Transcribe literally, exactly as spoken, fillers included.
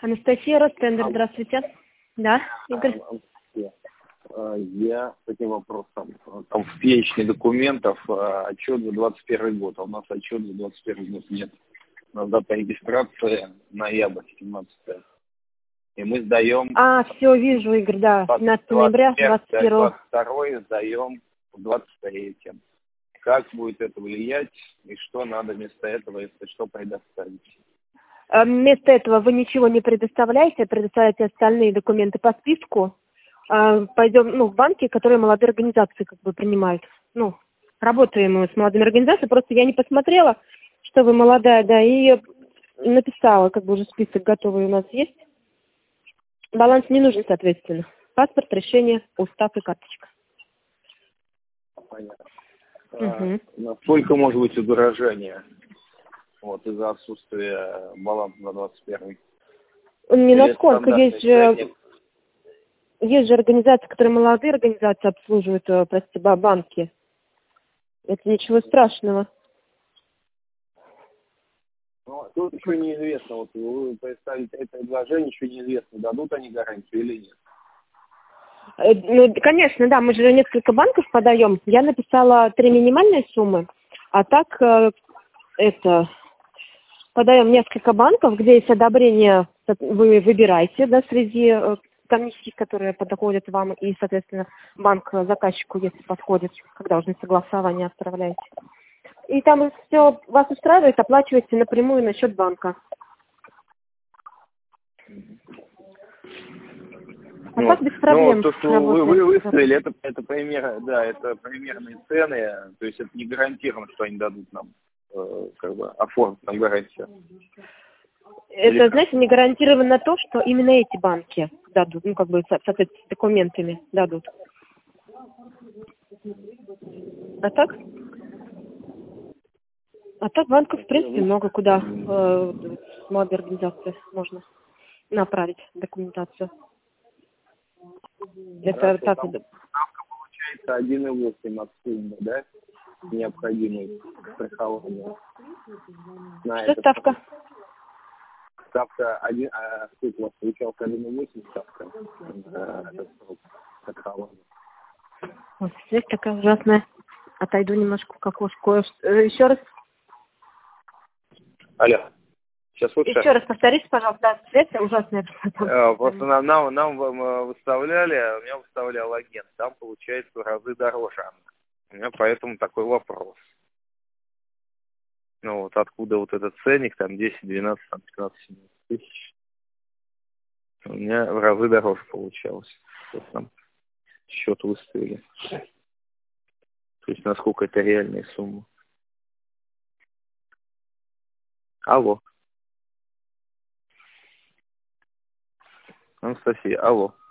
Анастасия, Ростендер, здравствуйте. Да, Игорь? Я с таким вопросом. Там в перечне документов отчет за двадцать первый год, а у нас отчет за двадцать первый год нет. У нас дата регистрации ноябрь семнадцатое. И мы сдаем... А, все, вижу, Игорь, да, пятнадцатого ноября двадцать первого. двадцать второй сдаем в двадцать третьем. Как будет это влиять и что надо вместо этого, если что, предоставить? Вместо этого вы ничего не предоставляете, предоставляете остальные документы по списку. Пойдем, ну, в банки, которые молодые организации как бы принимают. Ну, работаем мы с молодыми организациями, просто я не посмотрела, что вы молодая, да, и написала, как бы уже список готовый у нас есть. Баланс не нужен, соответственно. Паспорт, решение, устав и карточка. Понятно. Угу. А, насколько может быть удорожание вот, из-за отсутствия баланса на двадцать первый? Не насколько, есть же, есть же организации, которые молодые организации обслуживают, простите, банки. Это ничего страшного. Ну, тут еще неизвестно, вот вы представите это предложение, еще неизвестно, дадут они гарантию или нет. Ну, конечно, да, мы же несколько банков подаем. Я написала три минимальные суммы, а так это подаем несколько банков, где есть одобрение, вы выбираете, да, среди комиссий, которые подходят вам, и, соответственно, банк заказчику, если подходит, когда уже на согласование отправляете. И там все вас устраивает, оплачиваете напрямую на счет банка. А ну, так без проблем. Ну, то, что вы, вы выставили, это, это, пример, да, это примерные цены, то есть это не гарантировано, что они дадут нам, э, как бы, оформить нам гарантию. Это, Или знаете, не гарантированно то, что именно эти банки дадут, ну, как бы, соответственно, с документами дадут. А так? А так банков, в принципе, много куда э, молодые организации можно направить документацию. Это так. Ставка получается один и восемь от суммы, да? Необходимой страхования. Что ставка? Ставка один, а сколько у вас получалось один и восемь ставка? Страхования. Вот здесь такая ужасная. Отойду немножко к окошку. Еще раз. Алло. Сейчас лучше. Еще раз повторите, пожалуйста, связь ужасная. А, просто нам, нам, нам выставляли, у меня выставлял агент, там получается в разы дороже. У меня поэтому такой вопрос. Ну вот откуда вот этот ценник, там десять, двенадцать, там пятнадцать, семнадцать тысяч. У меня в разы дороже получалось. Вот там счет выставили. То есть насколько это реальная сумма. Алло. Анастасия, алло.